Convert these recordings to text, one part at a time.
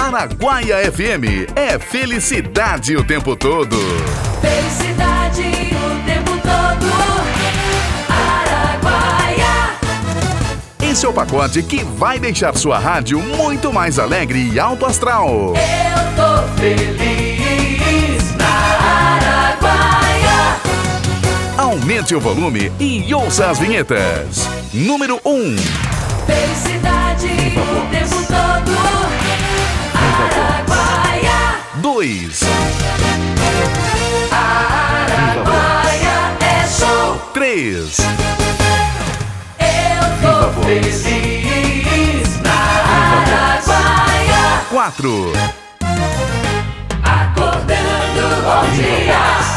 Araguaia FM é felicidade o tempo todo. Felicidade o tempo todo. Araguaia. Esse é o pacote que vai deixar sua rádio muito mais alegre e alto astral. Eu tô feliz na Araguaia. Aumente o volume e ouça as vinhetas. Número 1. Felicidade o tempo todo. Araguaia. 2. Araguaia é show. 3. Eu tô feliz na Araguaia. 4. Acordando, bom dia.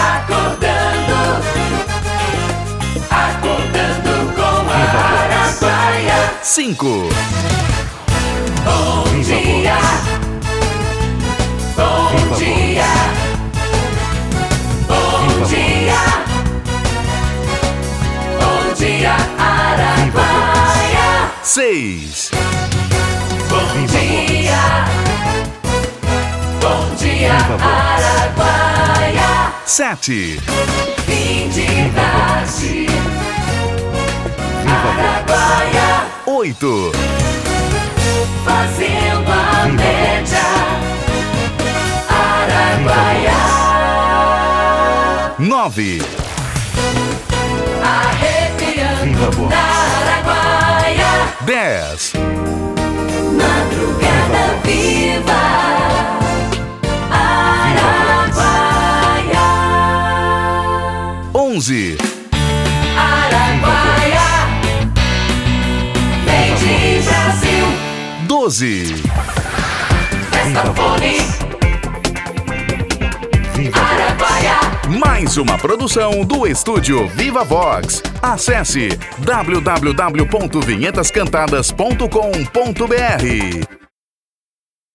Acordando com a Araguaia. 5. Bom dia. Bom dia. Bom dia. Bom dia, Araguaia. 6. Bom dia. Bom dia, Araguaia. 7. Fim de tarde. Araguaia. 8. Fazendo a média. Araguaia. 9. Arrepiando na Araguaia. 10. Madrugada viva. Araguaia. 11. Araguaia. Vem de Brasil. 12. Festa Fone. Araguaia. Mais uma produção do estúdio Viva Vox. Acesse www.vinhetascantadas.com.br.